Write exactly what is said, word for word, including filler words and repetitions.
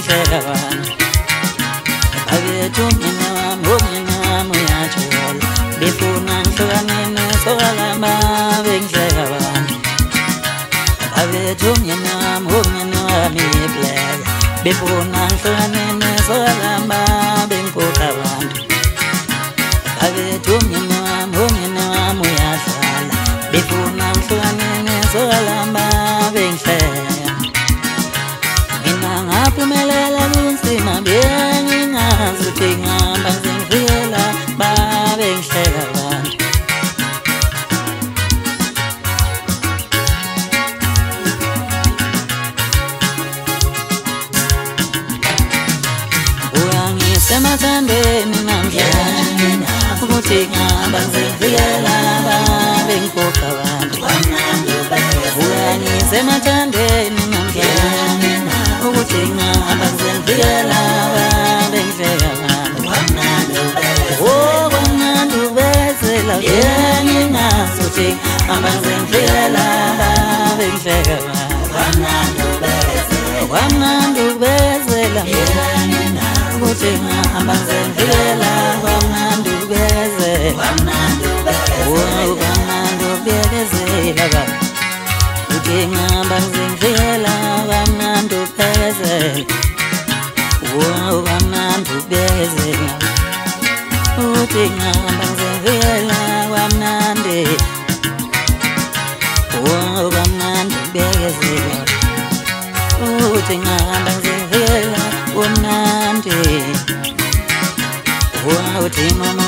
bengihleka abantu abethu mina wami umina wami uyajola befuna ngihlukane nesolama bengihleka abantu abethu mina wami umina wami black befuna ngihlukane nesolama bengikhokha abantu abethu mina wami umina wami uyadlala befuna ngihlukane nesolama bengihleka mina ngaphumelela kunzima bengingazi ukuthi ngihamba ngizengifikela babe ngihleka abantu uyangisemathandweni namhlanje ukuthi ngihamba ngizengifikela babe ngikhokha abantu uyangisemathandweni namhlanje ukuthi ngihamba ngizengifikela babe ngihleka abantu oh kwamnandi ubezela ngingazi ukuthi ngihamba ngizengifikela babe ngihleka abantu kwamnandi ubezela ukuthi ngihamba ngizengifikela kwamnandi ubezela oh kwamnandi ubekezela baba ukuthi ngihamba ngizengifikela kwamnandi ubekezela oh kwamnandi ubekezela ukuthi ngihamba ngizengifikela kwamnandi oh kwamnandi ubekezela ukuthi ngihamba ngizengifikela kwamnandi oh uthi mama